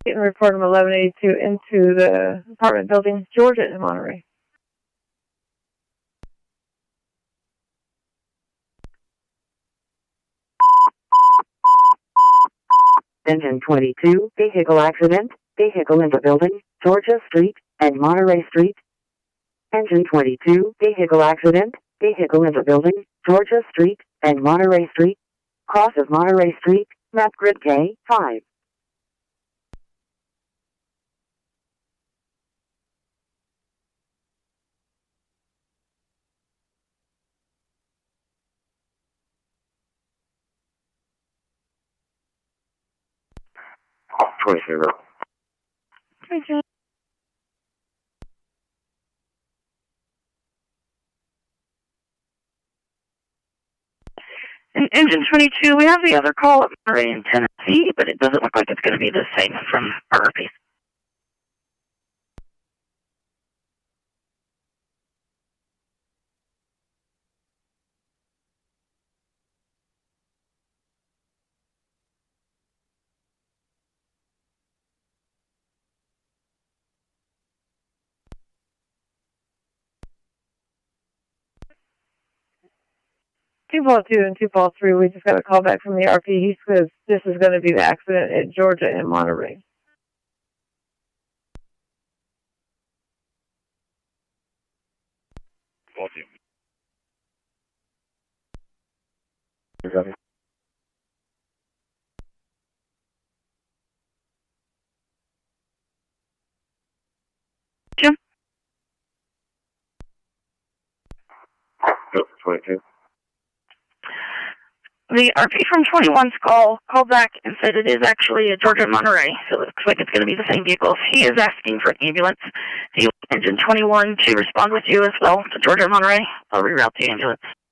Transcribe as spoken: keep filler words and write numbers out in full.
And report from eleven eighty-two into the apartment building, Georgia in Monterey. Engine twenty-two, vehicle accident, vehicle in the building, Georgia Street and Monterey Street. Engine twenty-two, vehicle accident, vehicle in the building, Georgia Street and Monterey Street. Cross of Monterey Street, map grid K five. twenty-three. twenty-two. In Engine twenty-two, we have the other call at Monterey in Tennessee, but it doesn't look like it's going to be the same from R R P. two ball two and two ball three, we just got a call back from the R P. He says this is going to be the accident at Georgia and Monterey. Ball two. Jim? Nope, twenty-two. The R P from twenty-one's call called back and said it is actually a Georgia Monterey, so it looks like it's going to be the same vehicle. He is asking for an ambulance. Do you want Engine twenty-one to respond with you as well to Georgia Monterey? I'll reroute the ambulance.